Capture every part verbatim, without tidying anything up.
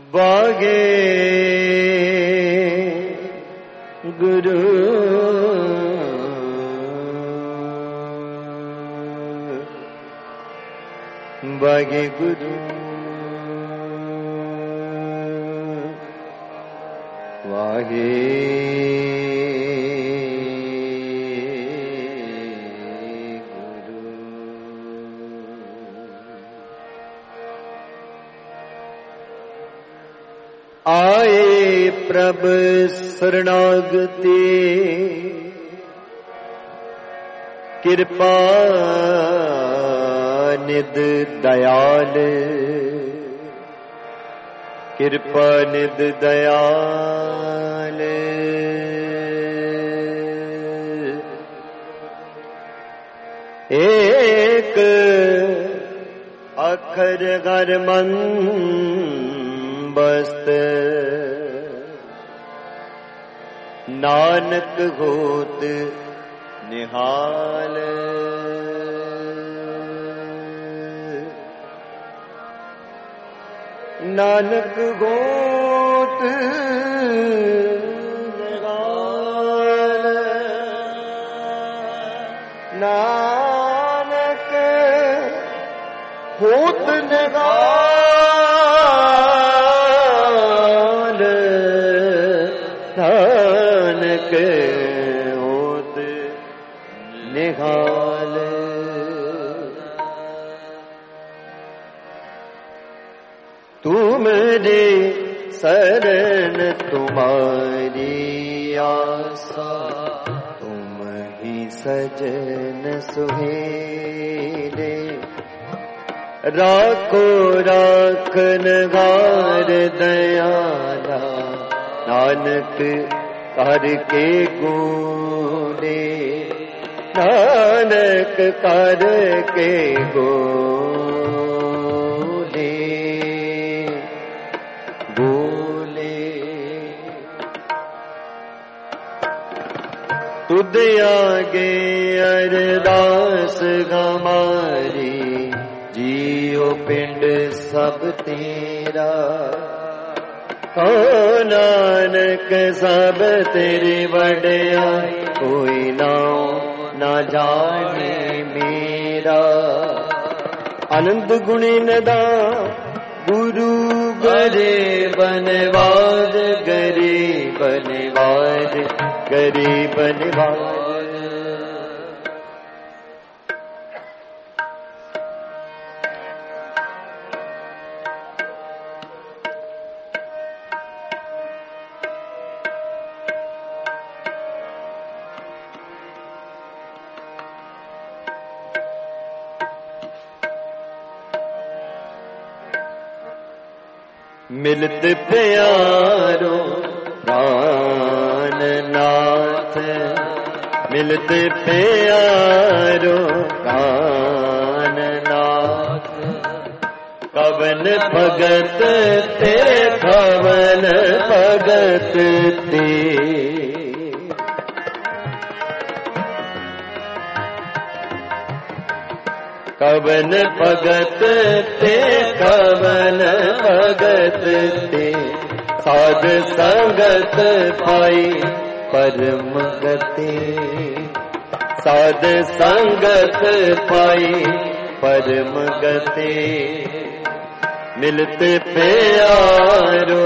बागे गुरु बागे गुरु वाहे गुरु। आए प्रभ शरणागति कृपा निध दयाल कृपा निध दयाल एक अखर घर मन बस्त नानक होत निहाल। नानक होत निहाल नानक होत निहाल नानक होत निहाल। तू मेरे शरण तुम्हारी आशा तुम ही सजन सुहेले। राखो राखन गार दयाला नानक कर के गूढ़े नानक कर के गूढ़े बोले। तुद आगे अरदास हमारी जियो पिंड सब तेरा। ओ नानक सब तेरी वड्याई कोई नाम ना जाने मेरा। आनंद गुणी नदा गुरु गरे बनवाज गरे बनवाज गरे बनवाज। मिलत प्यारो प्राणनाथ मिलत प्यारो प्राणनाथ। कवन भगत ते कवन भगत ते कवन भगत ते कवन भगत ते। साध संगत पाई परम गति साध संगत पाई परम गति। मिलते प्यारो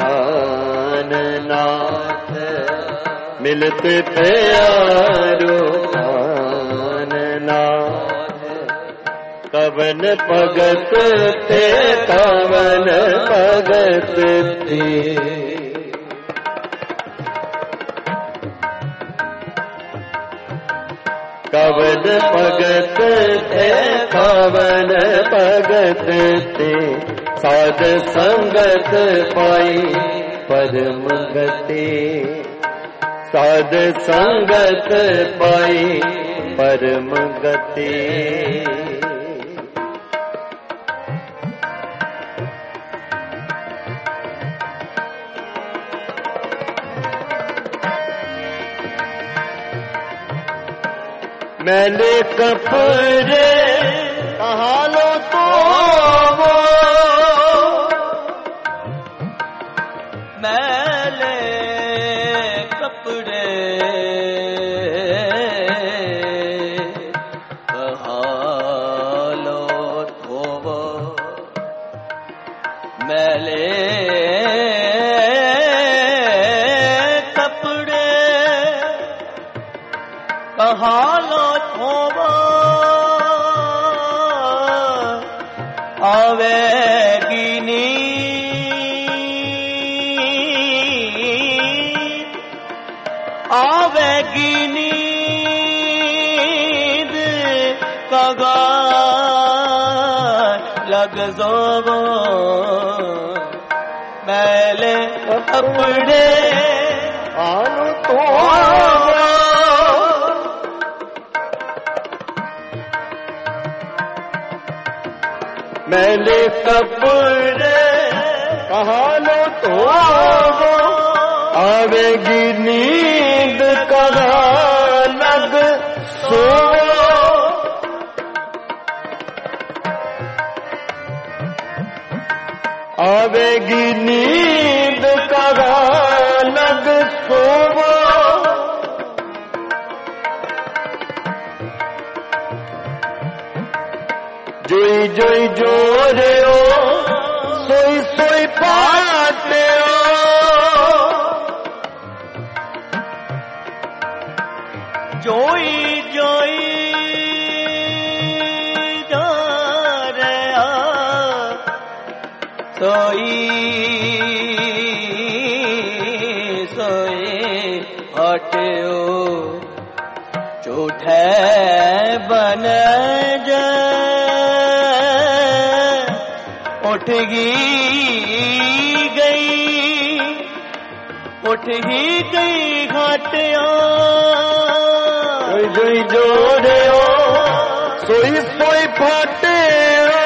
प्राणनाथ मिलते प्यारो प्राणनाथ। कवन भगत ते कवन भगत ते। कवन भगत ते कवन भगत ते। साध संगत पाई परम गति साध संगत पाई परम गति। मैंने कपड़े कहा लो तो वो कहालो थोवा आवेगी नींद आवेगी नींद कगार लग जोबो मैले कपड़े आनु तो मैले कपड़े कहालो तो आवेगी नींद कहा लग सो आवेगी नींद कहा लग सो जोई जोई जोरे हो सोई सोई पाते हो जोई जोई जोरे हो सोई सोई पाते हो झूठे बन जा उठ ही गई उठ ही गई घाटिया जोई जोई जोरे हो सोई सोई फाटे हो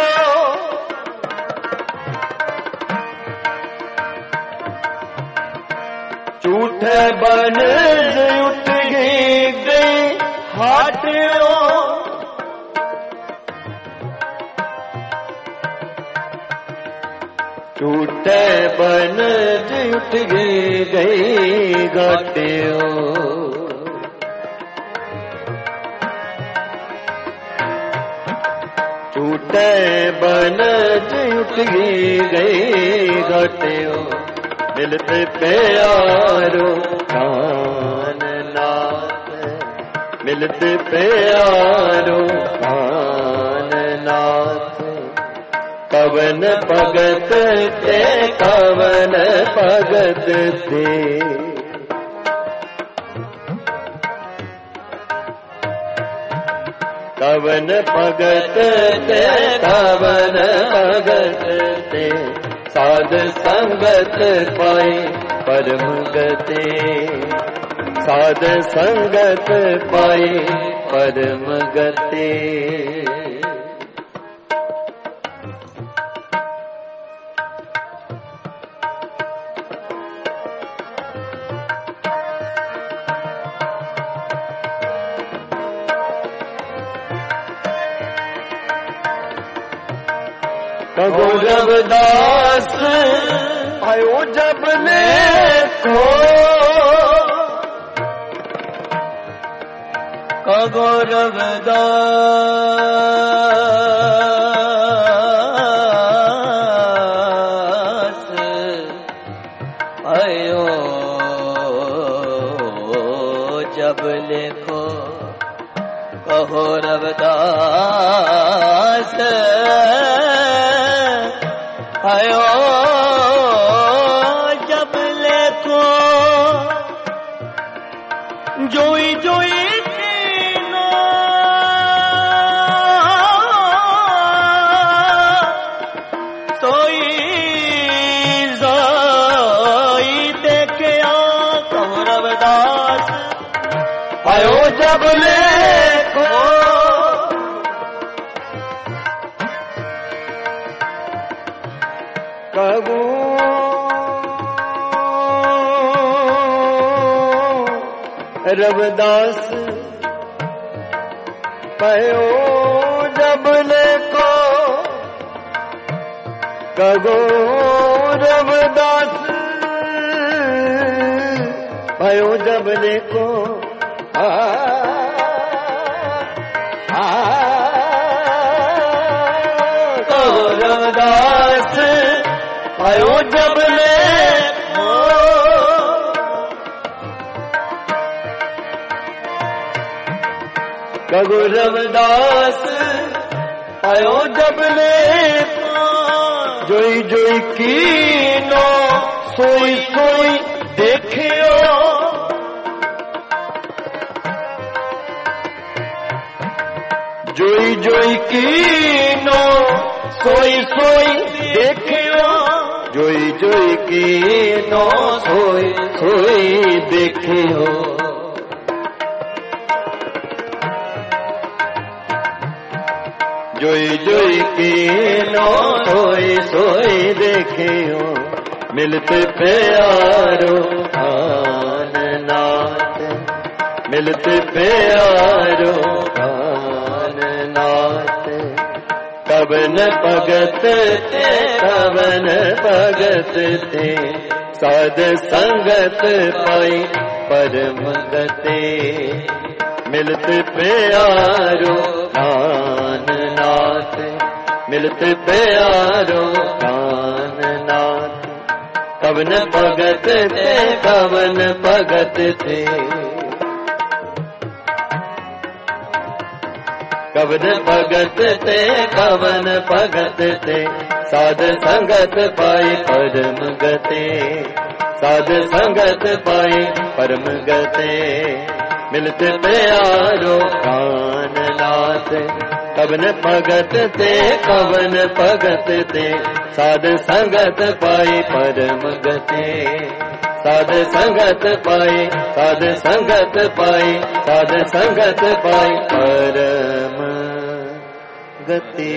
झूठे बन उठ ही गई हाटियो झूठे बन उठ गई घाटियो झूठे बन उठ गई घाटियो मिलते प्यारो कान नाथ मिलते प्यारो कान नाथ कवन भगत ते कवन भगत ते कवन भगत ते कवन भगत ते साध संगत पाई परम गते साध संगत पाई परम गते कगो रविदास आयो जब देखो कगो रविदास आयो जब देखो कहो रविदास आयो जब लेको जोई जोई तीनो सोई जोई देखे कहो रविदास आयो जब लेको कबू रविदास पयो जब लेको कगो रविदास पयो जब लेको आ आ कहो रविदास आयो जब कहु रविदास आयो जब ले जोई जोई कीनो सोई सोई देखियो जोई जोई कीनो सोई सोई देखियो जोई जोई कीनो सोई सोई देखियो जोई जोई कीनो सोई सोई देखियो मिलते प्यारो आन नाथ मिलते प्यारो आन नाथ कवन भगत थे कवन भगत थे साध संगत पाई परम गते मिलते प्यारो आन नाथ मिलते प्यारो आन नाथ कवन भगत थे कवन भगत थे कवन भगत थे कवन भगत थे साध संगत पाई परम गते साध संगत पाई परम गते मिलते प्यारो कान नाथ कवन भगत थे कवन भगत थे साध संगत पाई परम गते साध संगत पाई साध संगत पाई साध संगत पाई परम गते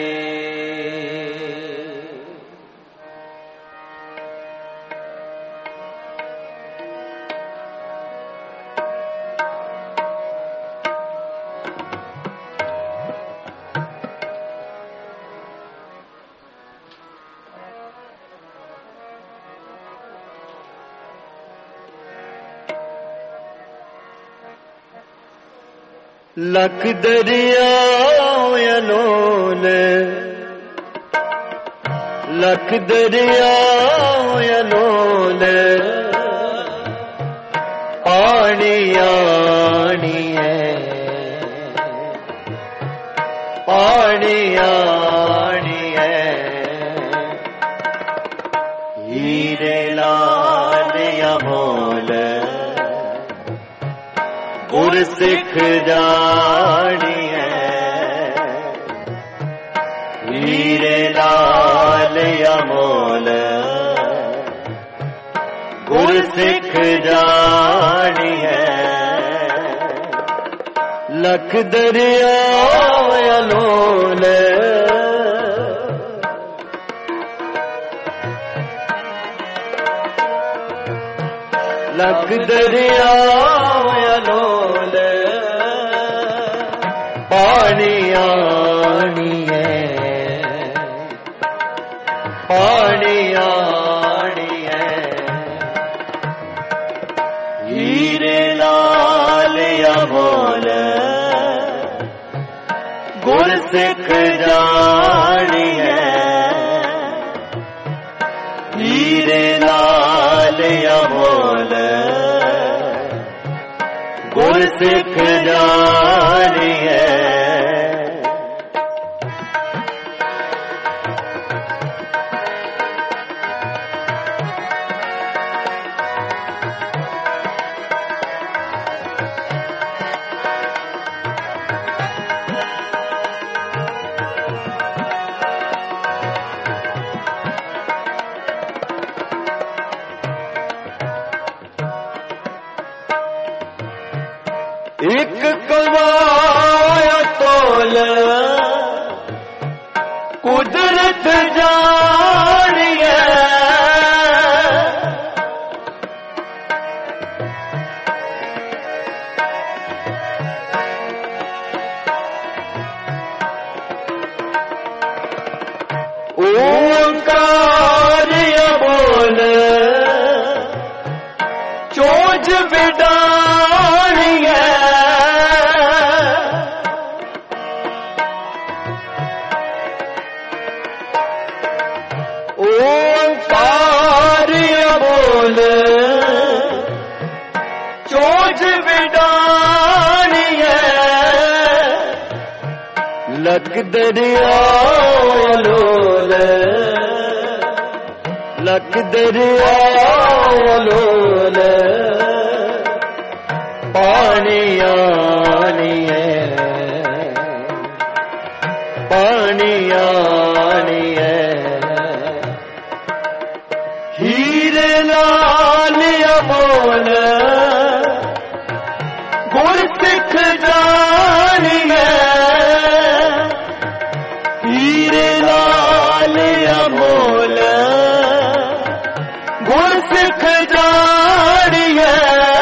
लख दरिया अनोल लख दरिया अनोल आनी आनी है आनी आनी है हीरे लाल अमोल गुर सिख जानी है हीरे लाल अमोल गुर सिख जानी है लख दरिया अनोल लख दरिया अनोल पानी आनी है पानी आनी है हीरे लाल अमोल गुर सिख जानी है हीरे लाल अमोल गुर सिख जानी है एक कवाया तोल कुदरत जानिए ओंकार बोल चोज बिडानिए ओंकार बोल चोज बिडानी है लख दरिया लोल लख दरिया लोल पानी आनी है पानी आनी है हीरे लाल अमोल गुर सिख जानी है हीरे लाल अमोल गुर सिख जानी है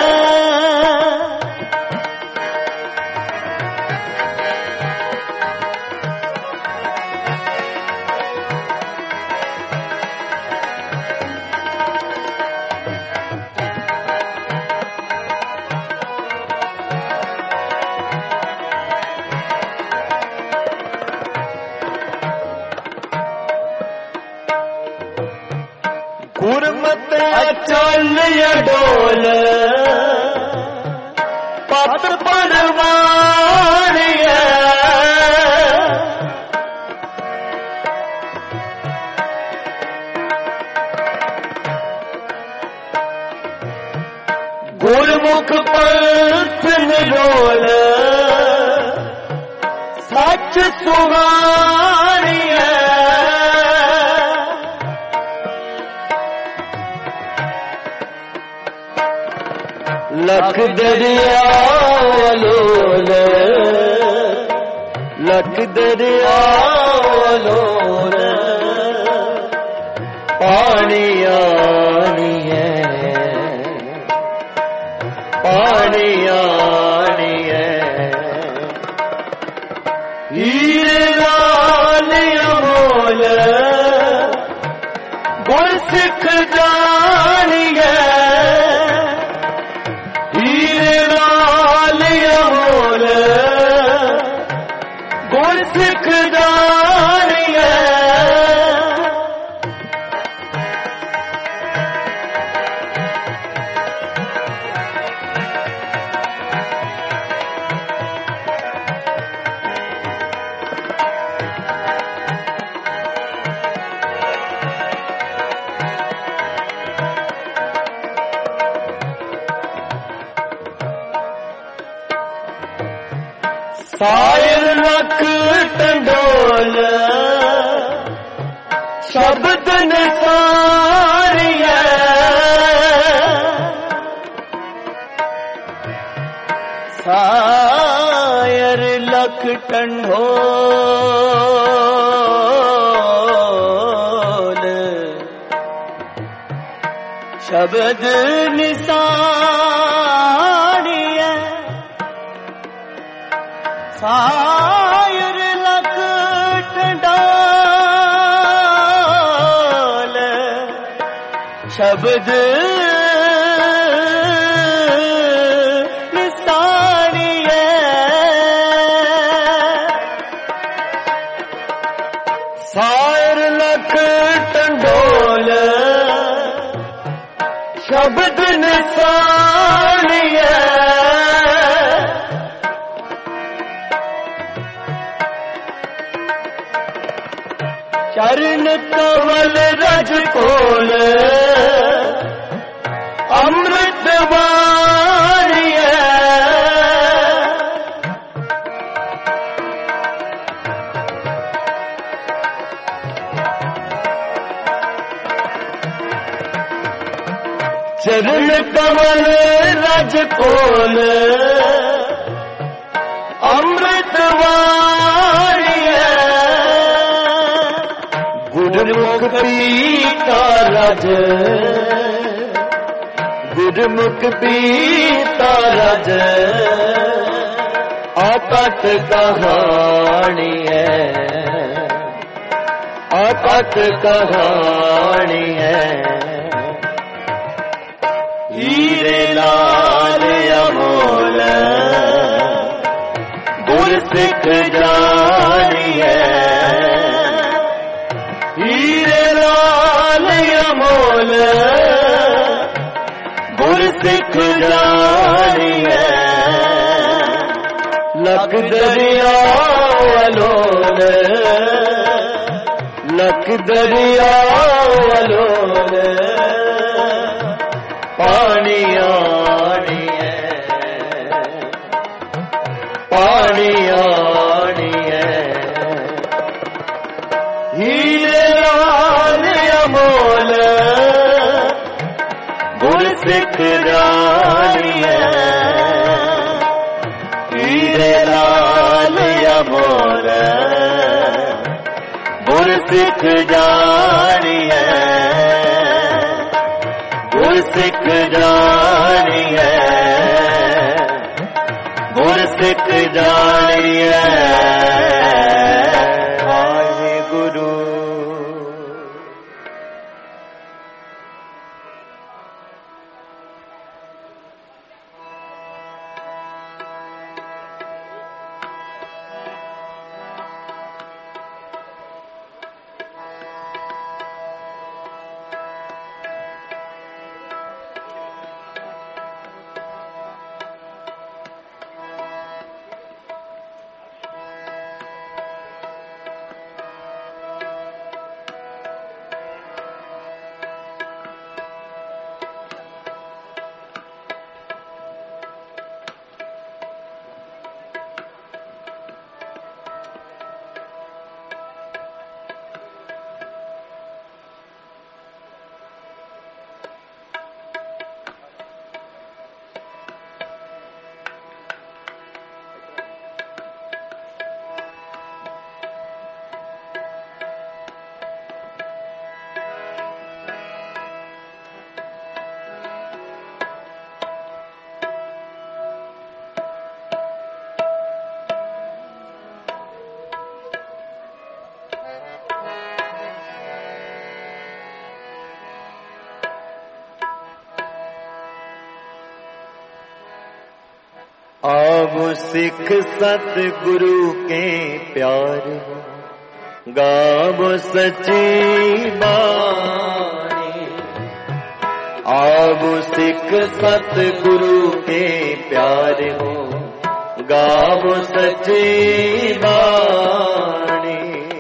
गुरमत चल डोल पत परवानी गुरमुख पंथ निरोल सच सुहानी लख दरिया लोल लख दरिया लोल पानी आनी है पानी आनी है हीरे लाल अमोल गुर सिख जानी है हीरे लाल अमोल गुर सिख जानी है सायर लख टंडोल शब्द निसारी सायर लख टंडोल शब्द निसारी सायर लख टंडोल शब्द निसारी सायर लख टंडोल शब्द निसारी चरण कमल रज कोल अमृत वाणी चरण कमल रज कोल अमृत वाणी गुरमुख पीता रज गुरमुख पीता रज आकट कहानी है आकट कहानी है हीरे लाल अमोल गुर सिख जानी है हीरे लाल अमोल गुर सिख जानी है लख दरिया अलोल, लख दरिया अलोल, पानी आनी है, पानी आनी है, हीरे लाल अमोल, गुरसिख जानी है, हीरे लाल अमोल, गुरसिख जानी है, गुरसिख जानी है, गुरसिख जानी है। वाहिगुरु आब सिख सतगुरु के प्यार, गाब सच्ची बानी। आब सिख सतगुरु के प्यार हो, गाब सच्ची बानी।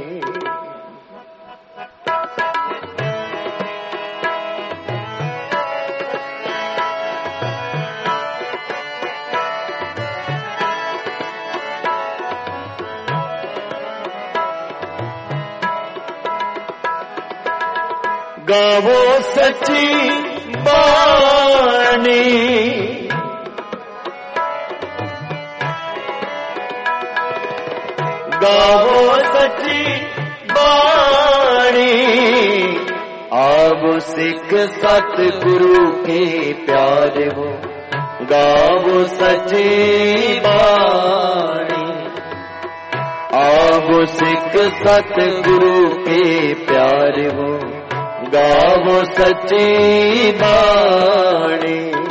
गावो सच्ची बानी, गावो सच्ची बानी। आब सिख सतगुरु के प्यार हो, गावो सच्ची बानी। आब सिख सतगुरु के प्यार हो, गावो सच्ची बाणी।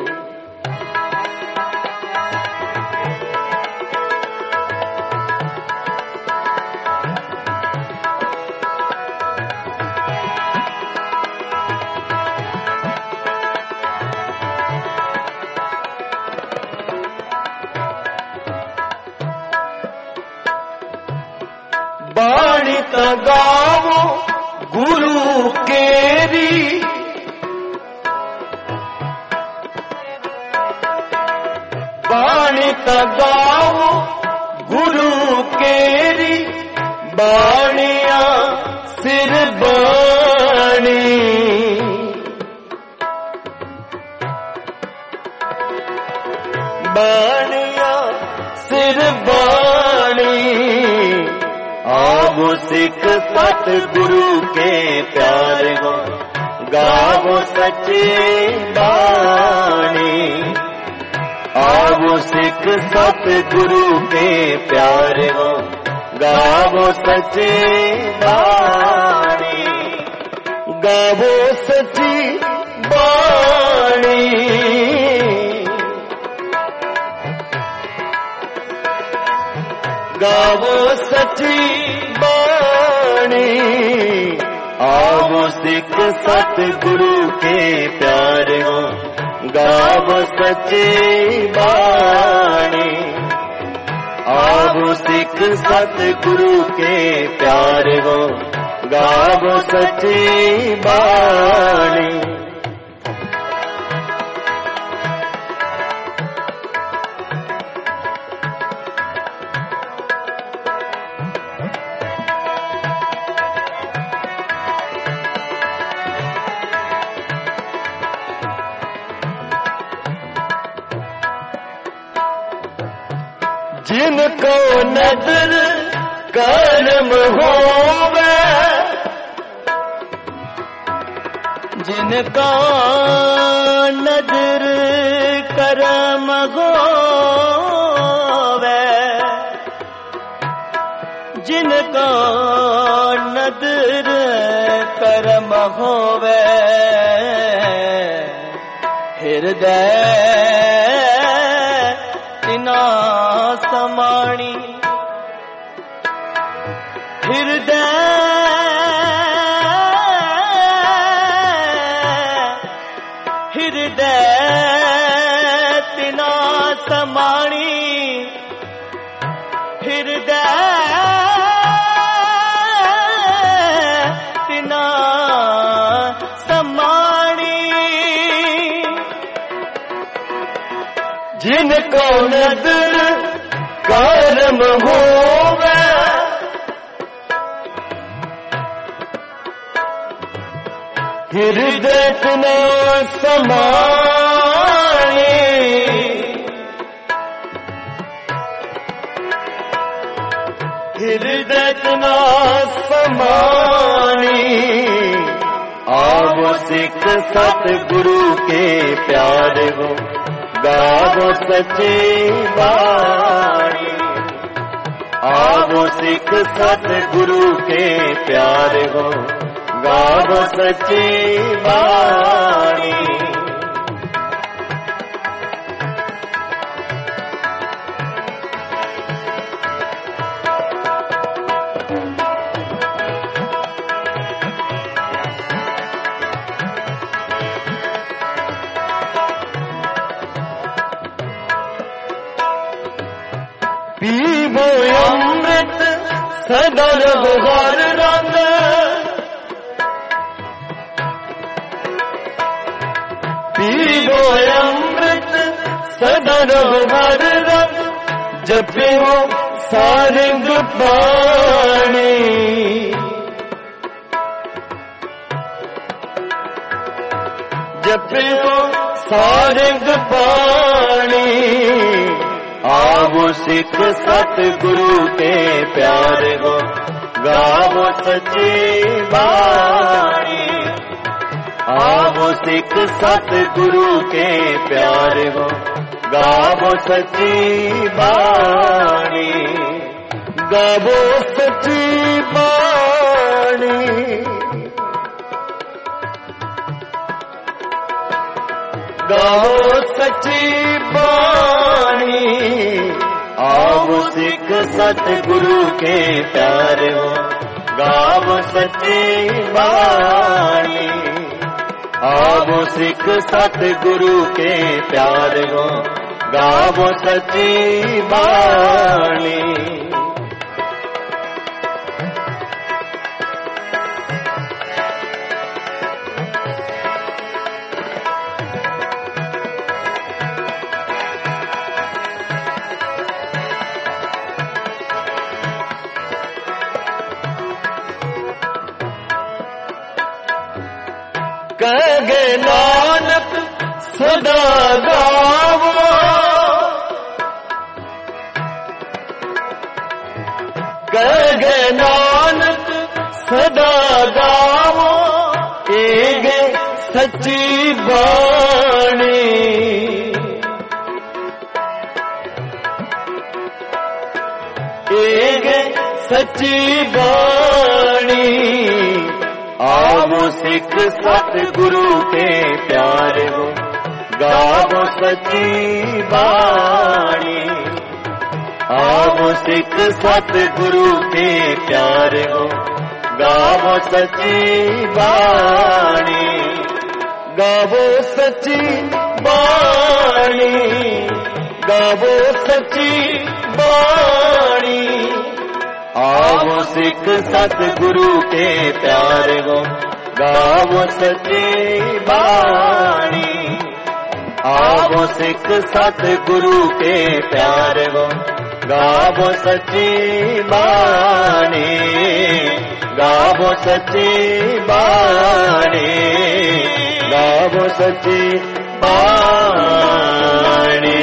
बाणी त गावो गुरु केरी, बाणी त गावो गुरु केरी। बाणिया सिर बाणी, बाणिया सिर बाणी। आब सिख सतगुरु के प्यार हो, गावो सच्ची बाणी। आब सिख सतगुरु के प्यार हो, गावो सच्ची बाणी। गावो सच्ची बाणी, गावो सच्ची बाणी। आवो सिख सतगुरु के प्यार हो, गावो सच्ची बाणी। आवो सिख सतगुरु के प्यार हो, गावो सच्ची बाणी। जिनको नजर कर्म होवे, जिनका नजर कर्म होवे, जिनका नजर कर्म होवे, हृदय तिना समाणी, हृदय हृदय तिना समाणी, हृदय तिना समाणी। जिनको नजर कर्म होवे, हृदय तिना समाणी, हृदय तिना समाणी। आवो सिख सतगुरु के प्यार हो, गावो सच्ची बाणी। आवो सिख सतगुरु के प्यार हो, गावो सच्ची बाणी। पीवो अमृत सदा रहो हर रंग, पीवो अमृत सदा रहो हर रंग, जपियो सारंग पाणी। जपियो सारंग पाणी। आवो सिख सतगुरु के प्यार हो, गावो सच्ची बाणी। आवो सिख सतगुरु के प्यार हो, गावो सच्ची बाणी। गावो सच्ची बाणी, गावो सच्ची बाणी। आवो सिख सतगुरु के प्यार हो, गावो सच्ची बाणी। आवो सिख सतगुरु के प्यार हो, गावो सच्ची बाणी। कहे नानक सदा गावो, कहे नानक सदा गावो, एक सच्ची बाणी। एक सच्ची बाणी। आवो सिख सतगुरु के प्यार हो, गावो सच्ची बाणी। आवो सिख सतगुरु के प्यार हो, गावो सच्ची बाणी। गावो सच्ची बाणी, गावो सच्ची बाणी। सिख सतगुरु के प्यारे गो गावो सच्ची बाणी। आवो सिख सतगुरु के प्यारे गो गावो सच्ची बाणी। गावो सच्ची बाणी। गावो सच्ची बाणी।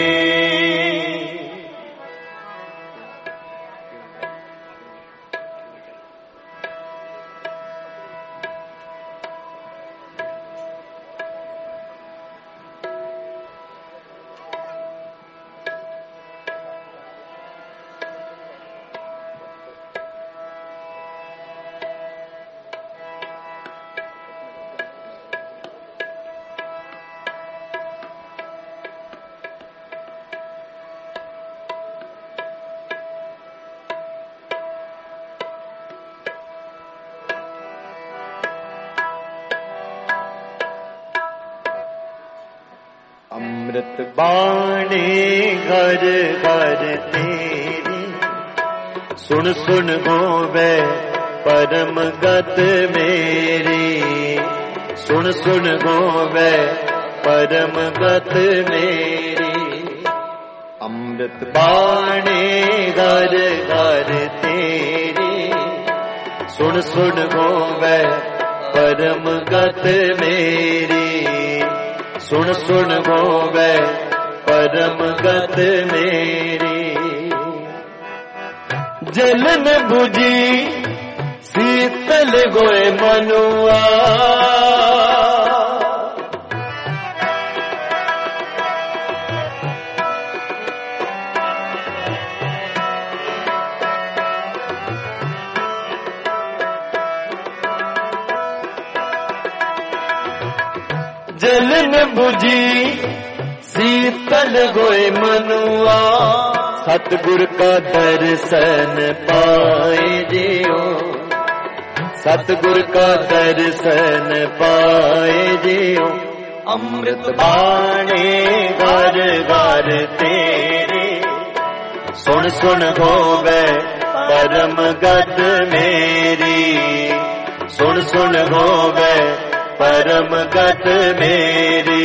अमृत बाणी घर घर तेरी, सुन सुन होवे परम गत मेरी। सुन सुन होवे परम गत मेरी। अमृत बाणी घर घर तेरी, सुन सुन होवे परम गत मेरी। सुन सुन होवे परम गत मेरी। जलन बुझी शीतल गोए मनुआ, जलन बुझी शीतल गोए मनुआ। सतगुर का दर्शन पाए जियो। सतगुर का दर्शन पाए जियो। अमृत बाणी घर घर तेरे, सुन सुन होवे परम गत मेरी। सुन सुन होवे परम गत मेरी।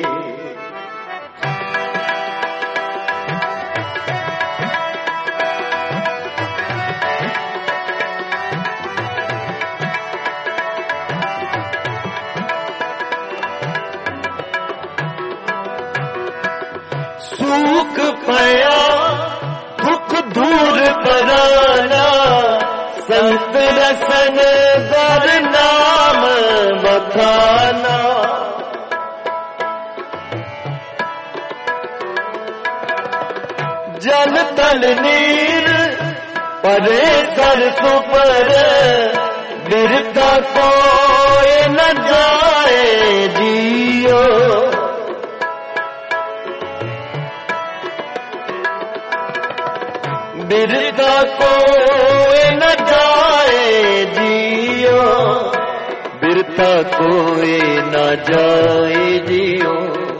सुख पया दुख दूर कराना, संत रसन बर नाम बखाना। जल तल नीर परे कर सुपर, बिरता कोई न जाए जियो। बिरता कोई न जाए जियो। बिरता कोई न जाए जियो।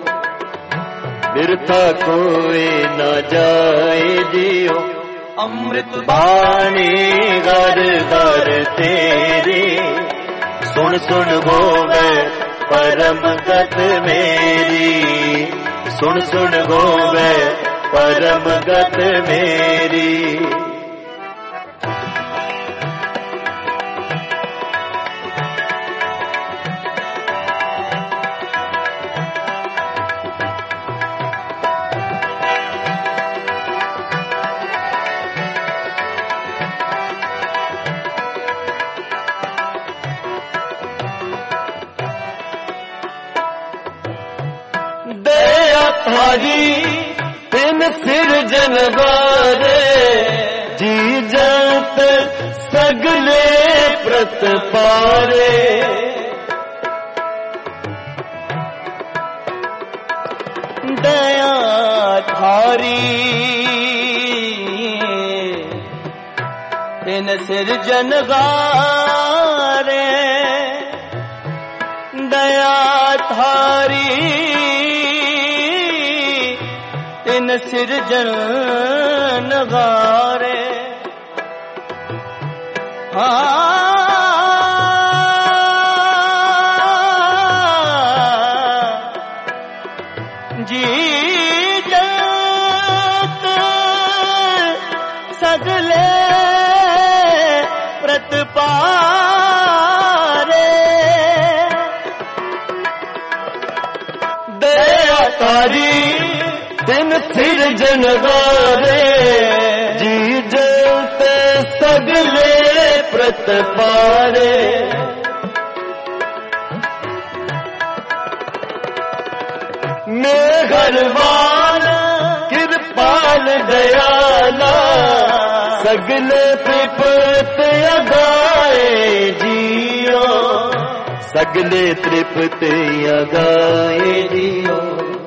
बिरता कोई न जाए जियो। अमृत बाणी घर घर तेरी, सुन सुन होवे परम गत मेरी। सुन सुन होवे परम गत मेरी। दया थारी तिन सिर जनवारे, जी जत सगले प्रत पारे। दया थारी तिन सिर जनवारे। दया थारी तिन सिरजन नगारे। जी जत सगले प्रतपारे दया तारी तिन सिर जनवारे जी जत सगले प्रतपारे मेहरबान कृपाल दयाला सगले त्रिपत अगाए जियो सगले त्रिपत अगाए जियो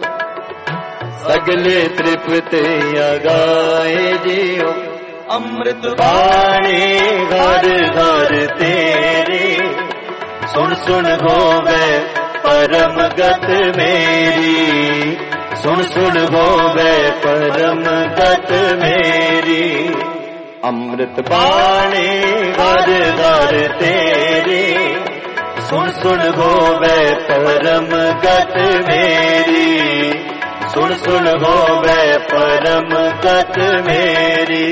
सगले त्रिपत अगाए जियो अमृत बाणी घर घर तेरे सुन सुन होवे परम गत मेरी सुन सुन होवे परम गत मेरी अमृत बाणी घर घर तेरी सुन सुन होवे परम गत मेरी सुन सुन होवे परम गत मेरी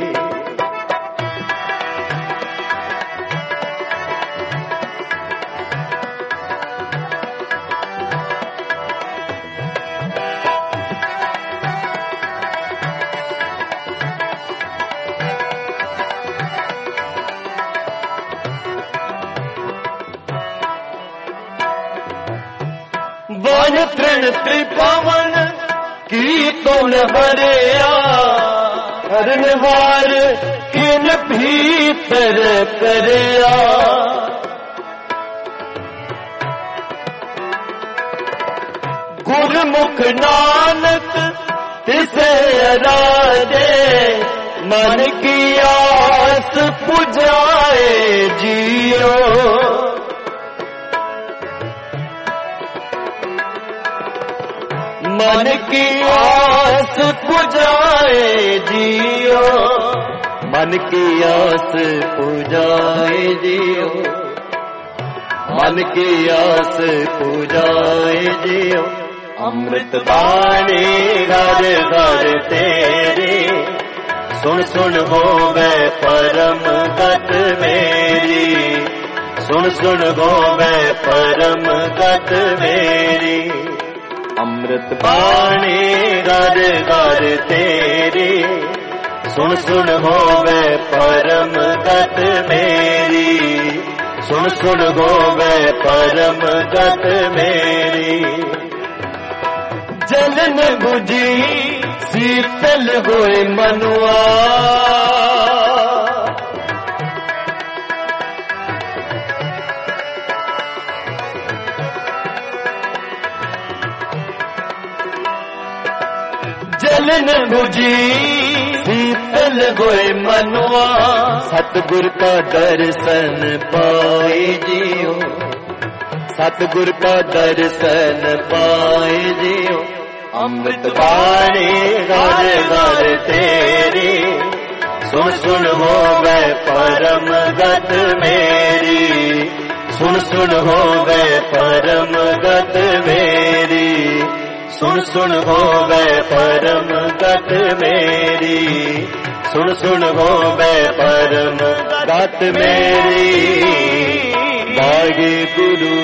वन तृण त्रिपवन की तो न भरिया हरनवार किन भीतर करया गुरमुख नानक तिसे राजे मन की आस पुजाए जियो मन की आस पुजाए जियो मन की आस पुजाए जियो मन की आस पुजाए जियो अमृत बाणी घर घर तेरे सुन सुन होवे परम गत मेरी सुन सुन होवे परम गत मेरी अमृत बाणी घर घर तेरी सुन सुन होवे परम गत मेरी सुन सुन होवे परम गत मेरी जलन बुझी शीतल होए मनुआ जलन बुझी शीतल होए मनुआ सतगुर का दर्शन पाए जियो सतगुर का दर्शन पाए जियो अमृत बाणी घर घर तेरी सुन सुन होवे परम गत मेरी सुन सुन होवे परम गत मेरी सुन सुन होवे परम गत मेरी सुन सुन होवे परम गत मेरी वाहे गुरु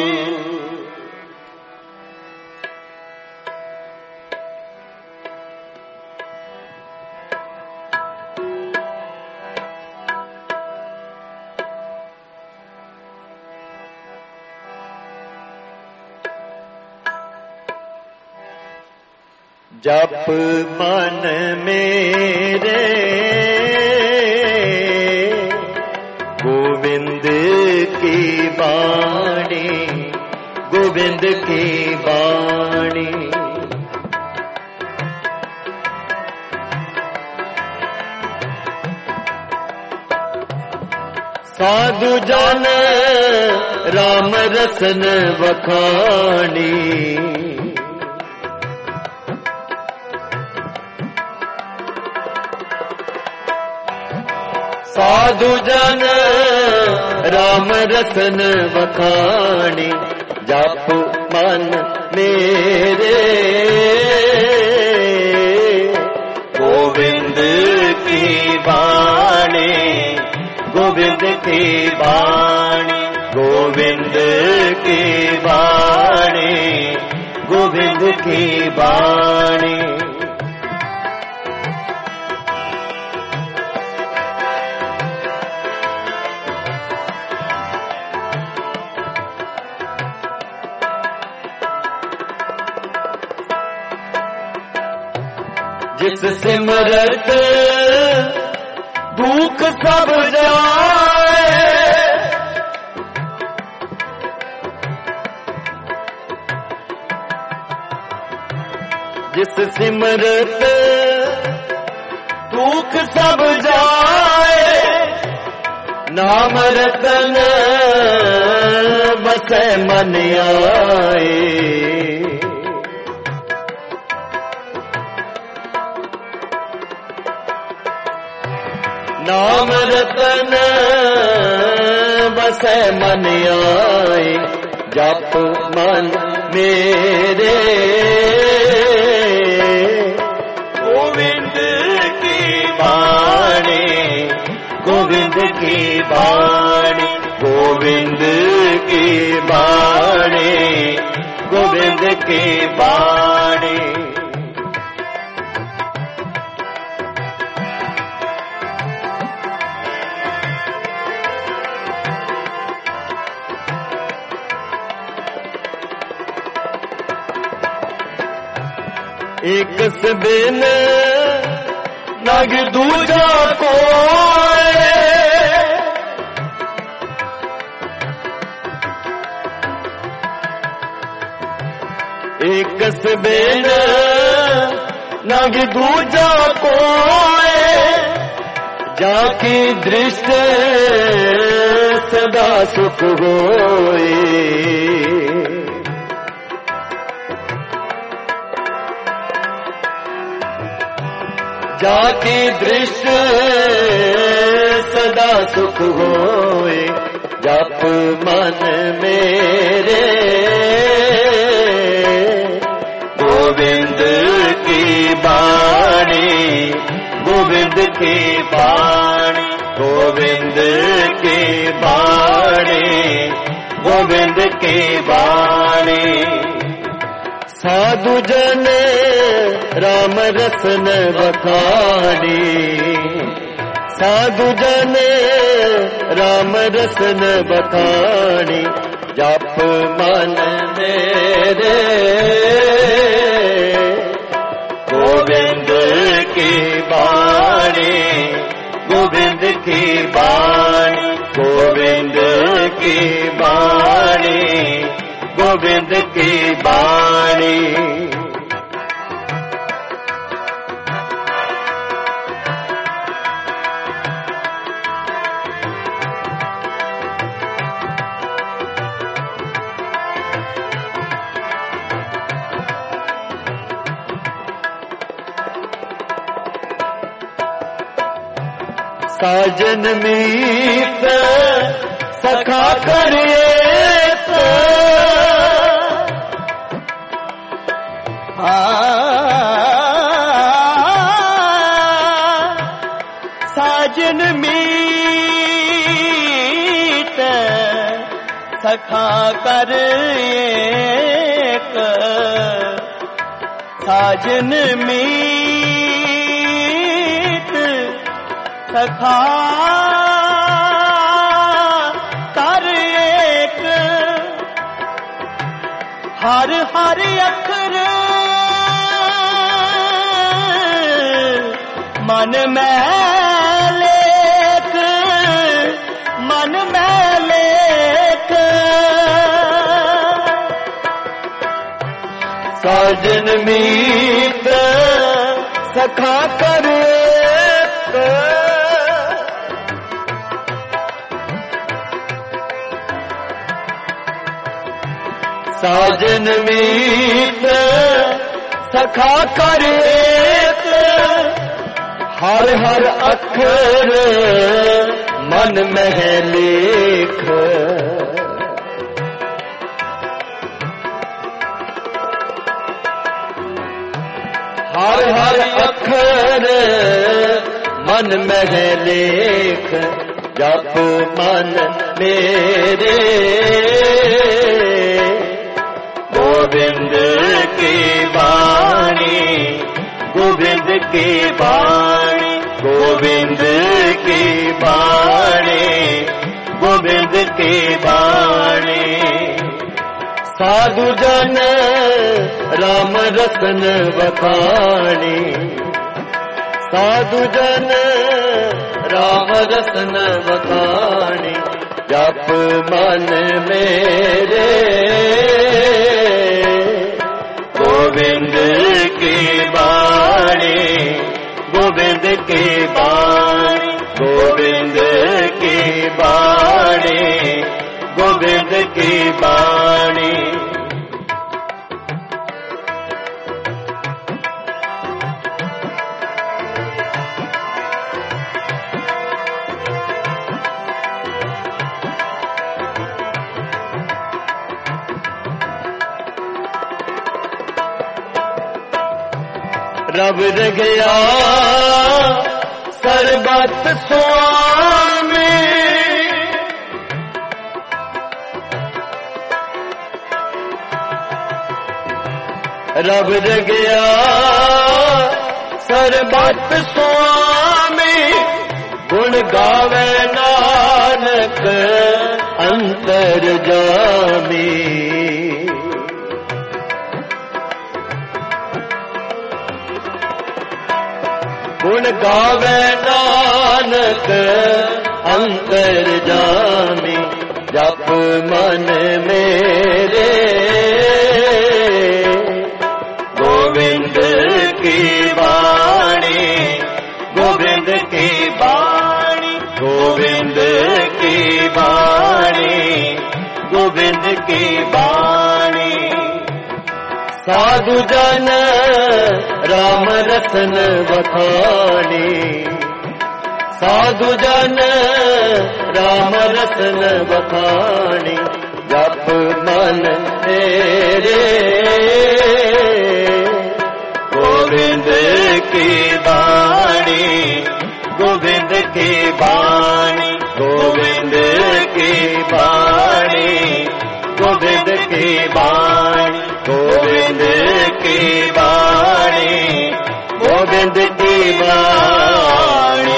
जप मन मेरे गोविंद की बाणी गोविंद की बाणी साधु जन राम रसन वखानी साधु जन राम रसन बखानी जप मन मेरे गोविंद की बाणी गोविंद की बाणी गोविंद की बाणी गोविंद की बाणी। जिस सिमरत दुख सब जाए जिस सिमरत दुख सब जाए नाम रतन बसे मन आए। नाम रतन बसे मन आए जप मन मेरे गोविंद की बाणी गोविंद की बाणी गोविंद की बाणी गोविंद की बाणी। एक बिन नग दूजा को एक बिन नग दूजा को जाकी दृष्टि सदा सुख होए। जाकी दृष्टि सदा सुख होए जप मन मेरे गोविंद की बाणी गोविंद की बाणी गोविंद की बाणी गोविंद की बाणी। साधु जन राम रसन बखानी साधु जन राम रसन बखानी जप मन मेरे गोविंद की बाणी गोविंद की बाणी गोविंद की बाणी गोविंद की बाणी। साजन मीत सखा करिए साजन मीत सखा कर एक साजन मीत सखा कर एक हर हर अखर मन में लेख मन में लेख साजन मीत सखा कर साजन मीत सखा कर एक हर हर अखर मन में लेख, हर हर अखर मन में लेख, जप मन मेरे गोविंद की वाणी, गोविंद की वाणी, गोविंद की वाणी, गोविंद की वाणी। साधु जन राम रसन बखानी, साधु जन राम रसन बखानी, जप मन मेरे गोविंद की वाणी, गोविंद की वाणी, गोविंद की वाणी, गोविंद की वाणी। रब गया सरबत स्वामी, रब गया सरबत स्वामी, गुण गावे नानक अंतर जामी। गुण गावे नानक अंतर जामी, जप मन मेरे गोविंद की वाणी, गोविंद की वाणी, गोविंद की वाणी, गोविंद की वाणी। साधु जन राम रसन बखानी, साधु जन राम रसन बखानी, जप मन तेरे गोविंद की वाणी, गोविंद की वाणी, गोविंद की वाणी, गोविंद की वाणी, गोविंद की वाणी, गोविंद की वाणी।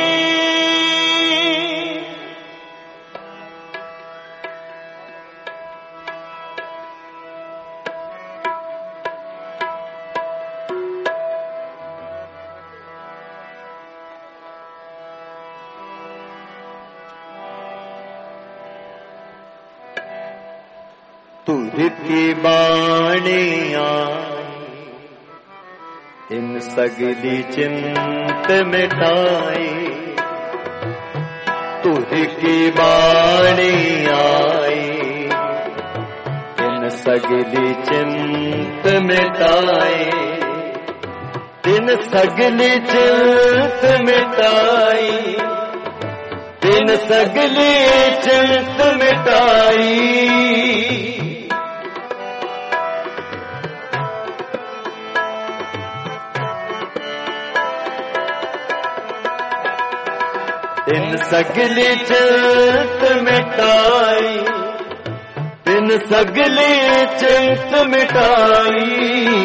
तुझ की बाणी आई, इन सगली चिंत मिटाई, तुझ की बाणी आई, इन सगली चिंत मिटाई, इन सगली चिंत मिटाई, इन सगली चिंत मिटाई। इन सगली चिंत मिटाई, इन सगली चिंत मिटाई,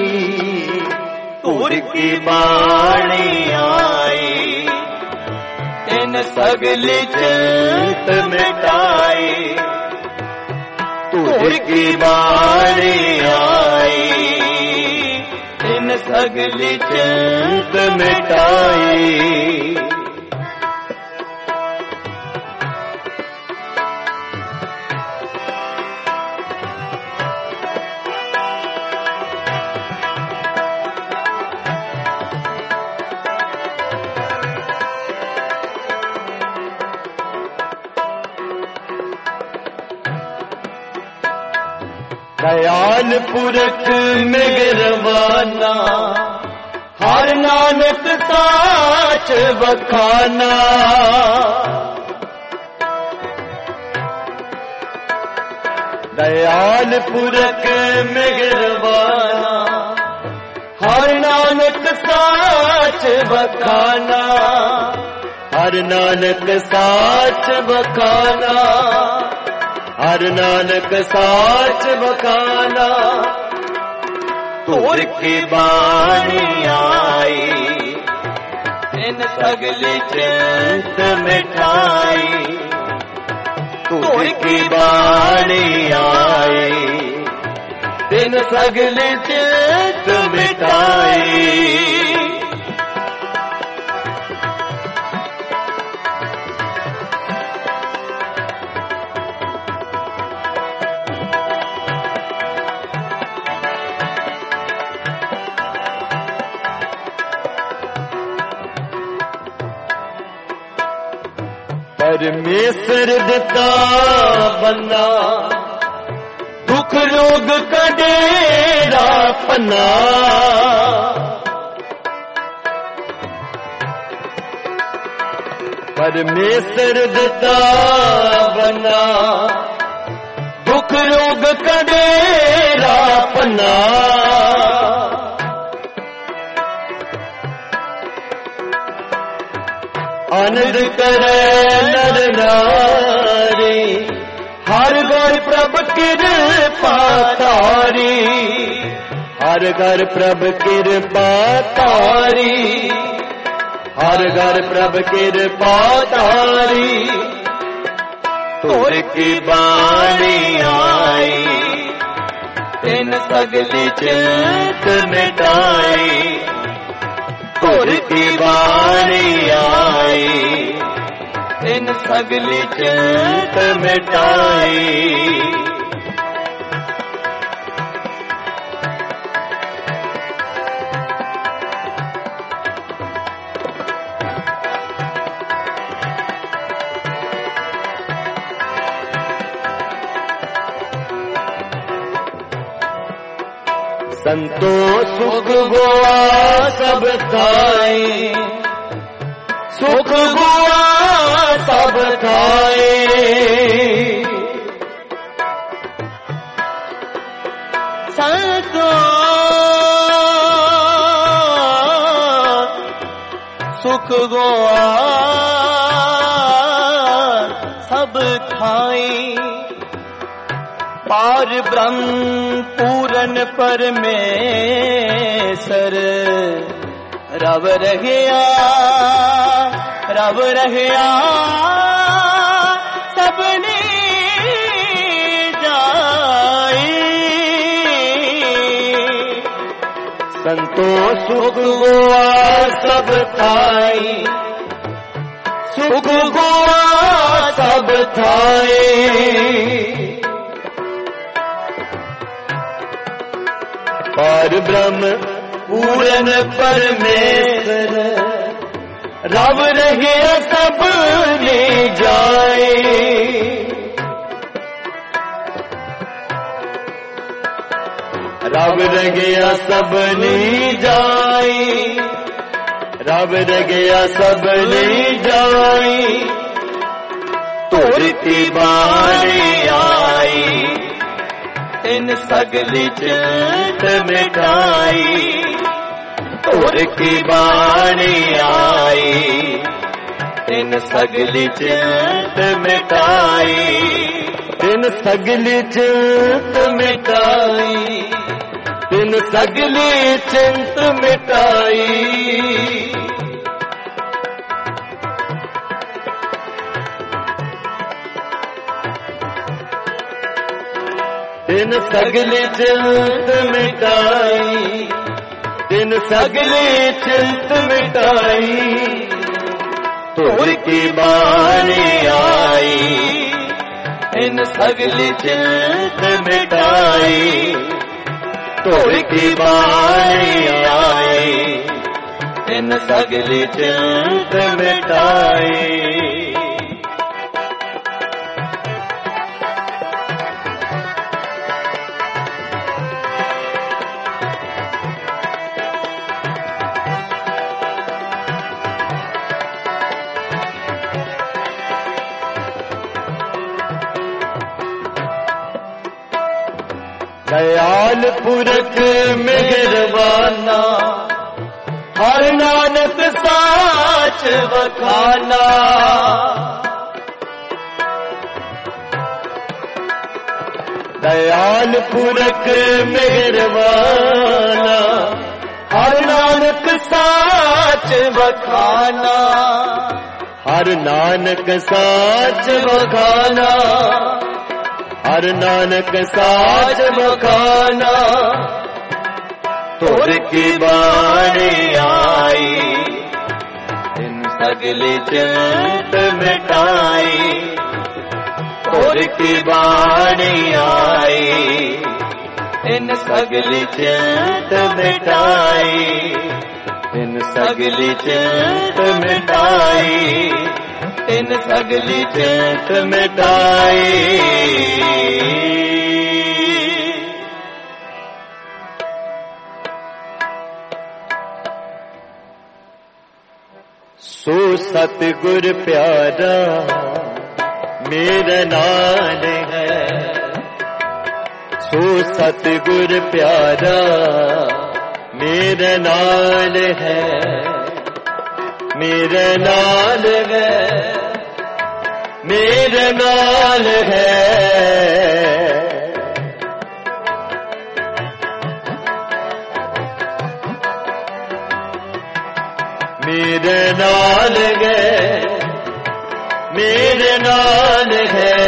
तुर की बाणी आई, इन सगली चिंत मिटाई, तुर की बाणी आई, इन सगली चिंत मिटाई। दयाल पुरख में गिरवाना, हर नानक साच बखाना। दयाल पुरख मेहरबाना, हर नानक साच बखाना, हर नानक साच बखाना, हर नानक साच बखाना। तोर की बाणी आई, इन सगली चिंत मिठाई। तोर की बाणी आई, इन सगली चिंत मिठाई। परमेश्वर दिता बन्ना, दुख रोग कडेरा पन्ना। परमेश्वर दिता बन्ना, दुख रोग कडेरा पन्ना। आनंद करे नर नारी, हर घर प्रभ कृपा तारी। हर घर प्रभ कृपा तारी, हर घर प्रभ कृपा तारी। तोर की बाणी आई, इन सगली चिंत मिटाई। तोर की बाणी आई, इन सगली चिंत मिटाई। संतोष सुख गोआ सब खाए, सुख गोआ सब खाए। संतोष सुख गोआ सब खाए। पार ब्रह्म पूरन परमेश्वर रव रहया, रव रहया सबने जाए। संतोष सुख गोआ सब खाई, सुख गोआ सब खाए। पार ब्रह्म पूरन परमेश्वर रव रहे सब ले जाए। रव रहे सब ले जाए, रव रहे सब ले जाए। तोर की बाणी आई, इन सगली चिंत मिटाई। तोर की बाणी आई, इन सगली चिंत मिटाई। इन सगली चिंत मिटाई, इन सगली चिंत मिटाई। दिन सगली चिंत मिटाई, दिन सगली चिंत मिटाई। तोर की बाणी आई, इन सगली चिंत मिटाई। तोर की बाणी आई, इन सगली चिंत मिटाई। दयाल पुरख मेहरबाना, हर नानक साच बखाना। दयाल पुरख मेहरबाना, हर नानक साच बखाना। हर नानक साच बखाना, हर नानक साच बखाना। तोर की बाणी आई, इन सगली चिंत मिटाई। तोर की बाणी आई, इन सगली चिंत मिटाई। इन सगली चिंत मिटाई, इन सगली चिंत मिटाई। सो सतगुर प्यारा मेरा नाल है। सो सतगुर प्यारा मेरा नाल है। मेरे नाल है, मेरे नाल है। मेरे नाल है, मेरे नाल है।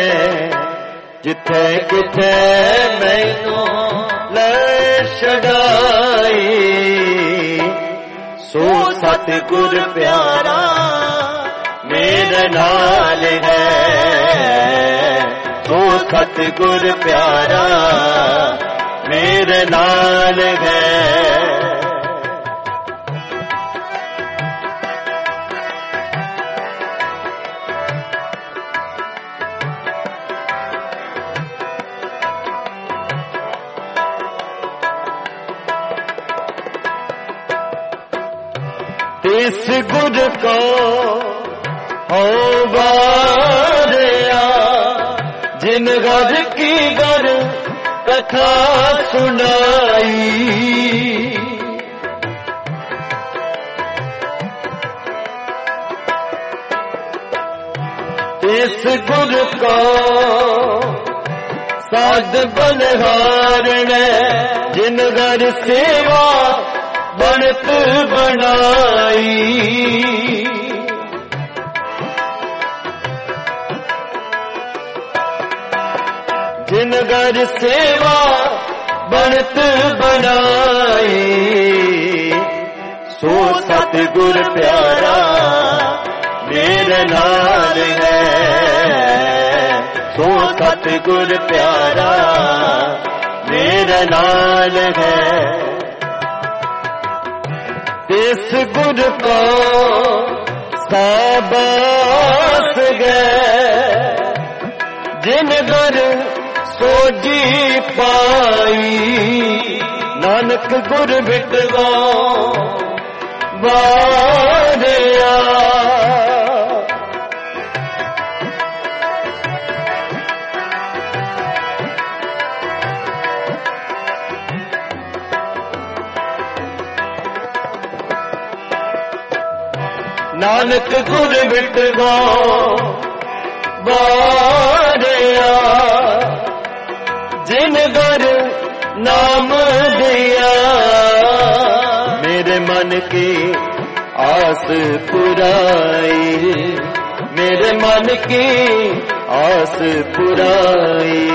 जिथे किथे मैनू ले छड़ाई। सो सतगुर प्यारा मेरे नाल है। सो सतगुर प्यारा मेरे नाल है। इस गुर को हो बारिया, जिन घर की घर कथा सुनाई। इस गुर को साध बलिहार ने, जिन घर सेवा बनत बनाई। जिन घर सेवा बनत बनाई। सो सतगुर प्यारा मेरे नाल है। सो सतगुर प्यारा मेरे नाल है। इस गुर को साबास गए, जिन घर सोजी पाई। नानक गुर बिटवा बारिया। नानक गुर बिटवा बारिया। जिन घर नाम दिया। मेरे मन की आस पुराई। मेरे मन की आस पुराई।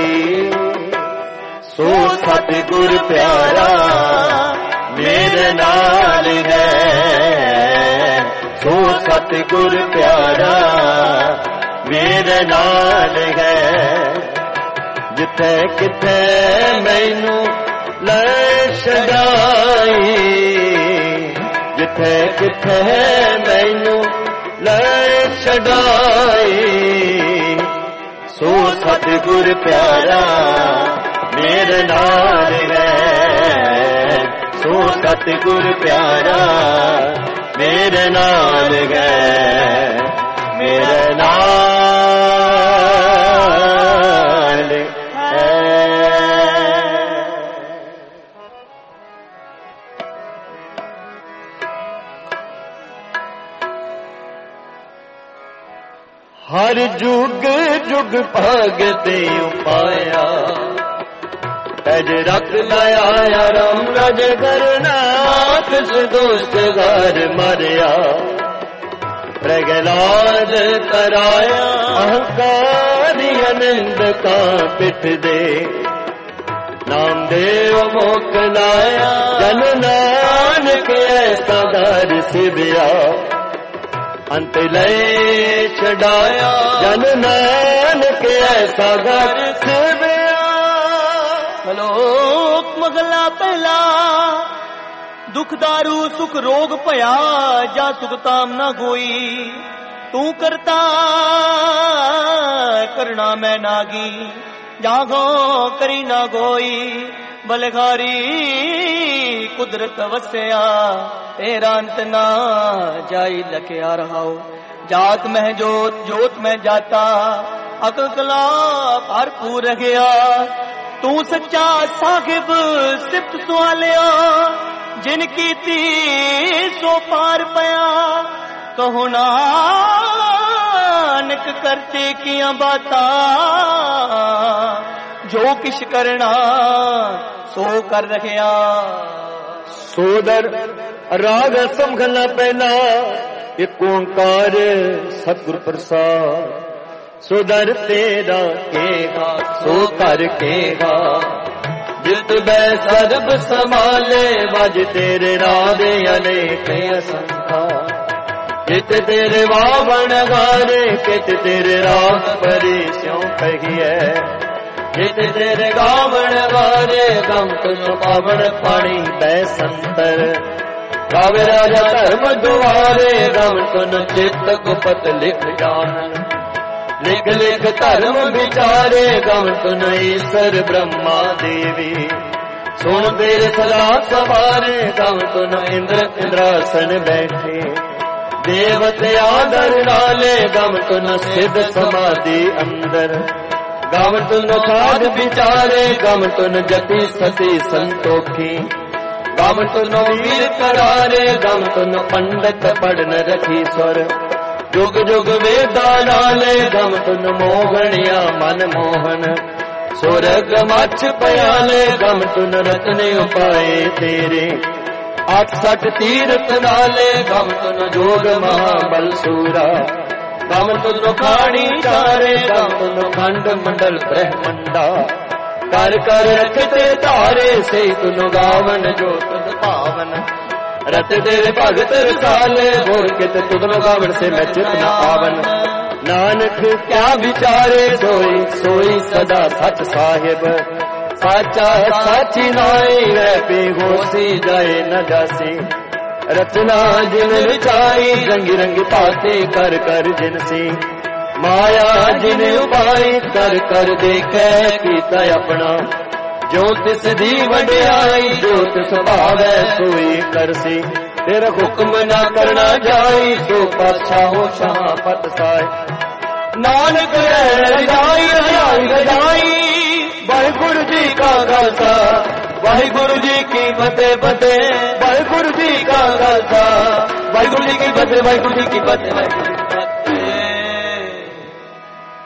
सो सतगुर प्यारा मेरे नाल है। सो सतगुर प्यारा मेरे नाल है। जिथे किथे मैनू ले छड़ाई। जिथे किथे मैनू ले छड़ाई। सो सतगुर प्यारा मेरे नाल है। सो सतगुर प्यारा मेरे नाल है। मेरे नाल है। हर जुग जुग भगते उपाया तज रख लाया राम रज करना किस दोस्त घर मरिया प्रगलाद कराया अहंकारी आनंद का पिठ दे नाम देव मोकलाया जन नानक ऐसा दर सिविया अंत लय छड़ाया जन नानक ऐसा दर सिविया। श्लोक मगला पहला दुख दारू सुख रोग भया जा सुख ताम ना गोई तू करता करना मैं नागी जागो करी ना गोई बलघारी कुदरत वसया तेरा अंत ना जाई लखया रहाओ जात में जोत जोत में जाता अकल कला भरपूर गया तू सच्चा साहिब सिफ्त सवालिया जिनकी ती सो पार पया कहो नानक करते किया बाता जो किश करना सो कर रखया। सोदर राग समझना पहला एक ओंकार सतगुर प्रसाद सोदर तेरा केगा सो कर केगा जित बै सर्ब संभाले बज तेरे राधे अनेक असंखा कित तेरे वावन गारे कित तेरे राग परी स्यों कहिए कित तेरे गावन गारे गम तुम पावन पानी बैसंतर गावे राजा धर्म दुआरे गम तुन चित्त गुपत लिख जानन लिख लिख धर्म विचारे गम तुन ईश्वर ब्रह्मा देवी सुन तेरे सदा सवारे गम तुन इंद्र इंद्रासन बैठे देवते आदर डाले गम तुन सिद्ध समाधि अंदर गम तुन साध विचारे गम तुन जति सती संतोखी गम तुन वीर करारे गम तुन पंडित पढ़न रखी स्वर जुग जुग वेदा डाले गम तुन मोहनिया मन मोहन सुरग मछ पयाले गम तुन रचने उपाय तेरे आठ सठ तीर्थ नाले गम तुन जोग महाबल सूरा गम तुन खाणी चारे गम तुन खंड मंडल ब्रह्मंडा कर कर रखते तारे से तुन गावन जो तुन पावन रत तेरे भगत रसाले बोल के तुन गावन से मैं चित न आवन नानक क्या विचारे सोई सोई सदा सच साहिब साचा साची नाई वह बेहोशी जाए न जासी रचना जिन रचाई रंगी रंगी पाते कर कर जिनसी माया जिन उपाई कर कर देखे कीता अपना जो तिस दी वड्याई जो तिस भावै सोई करसी तेरा हुक्म ना करना जाई सो पातशाहो शाह पत साय नानक रजाई रजाई रजाई वाहिगुरु जी का खालसा वाहिगुरु जी की फतेह फतेह वाहिगुरु जी का खालसा वाहिगुरु जी की फतेह वाहिगुरु जी की फतेह।